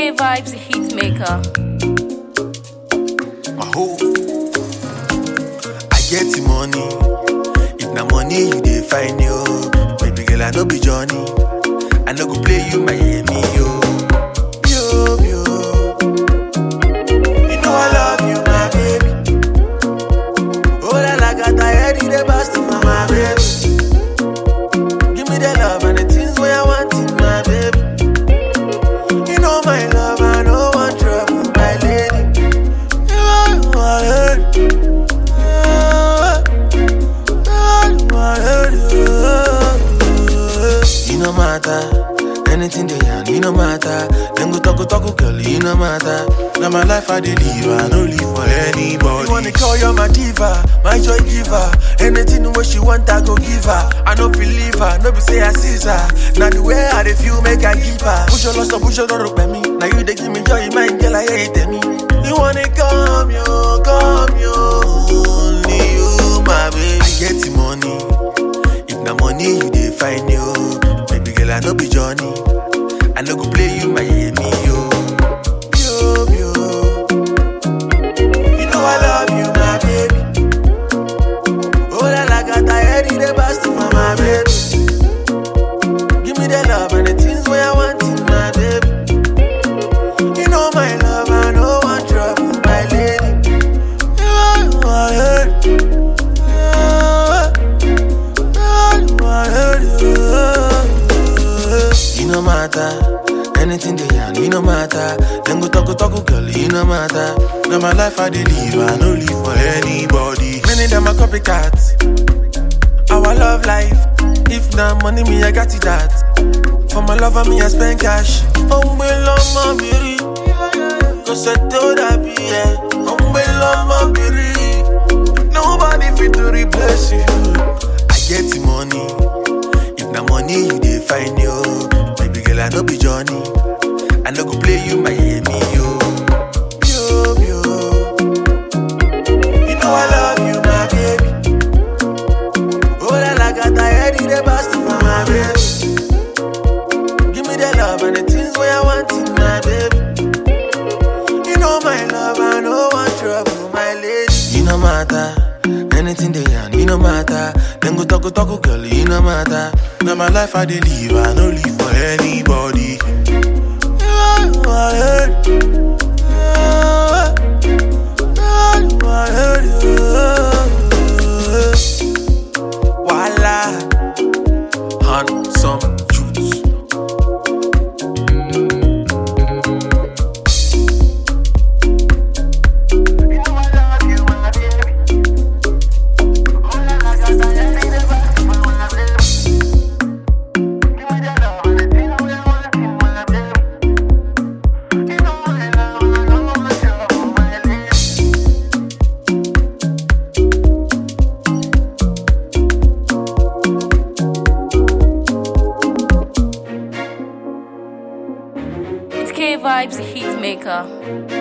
K-Vibes, the hit maker. My hoe, I get the money. If na money you dey find yo, baby girl I no be Johnny. I no go play you Miami yo. Yo yo, you know I love you my baby. Oh la la, got tired in the best of my baby. Give me the love and the things where I want in my baby. You know my love, I know one trouble, my lady. You are my lady. You no matter, anything they yarn, you no matter. Then go talk, girl, you no matter. Now my life I dey live, I no live for anybody. You wanna call you my diva, my joy giver. Anything what she want, I go give her. I no believe her, no be say I see her. Now the way I dey feel, make I keep her. Push your loss, push your door up me. Now you dey give me joy, my girl, I hate me. You wanna come, only you, my baby. I get the money. If na money you dey find yo, baby girl I no be Johnny. I no go play you Miami yo. Yo yo, you know I love you my baby. Oh la la, got tired in the best of my baby. Give me the love and the things where I want in my baby. You know my love, I know one trouble, my lady. You are my lady. You no matter, anything they yarn, you no matter. Then go talk, girl, you no matter. Now my life I dey live, I no live for anybody. Many of them are copycats. Our love life, if na money me I got it that. For my lover me I spend cash. My beauty, cause I told her be yeah. My beauty, nobody fit to replace you. I get the money. If na money you dey find yo, baby girl I no be Johnny. I no go play you Miami yo. Yo yo, you know I love you my baby. Oh la la, got tired in the best of my baby. Give me the love and the things where I want in my baby. You know my love, I know one trouble, my lady. You no matter, anything they yarn, you no matter. Then go talk, girl, you no matter. Now my life I dey live, I no live for anybody. You are my lady. Voila, handsome juice. It's K-Vibes, the hit maker.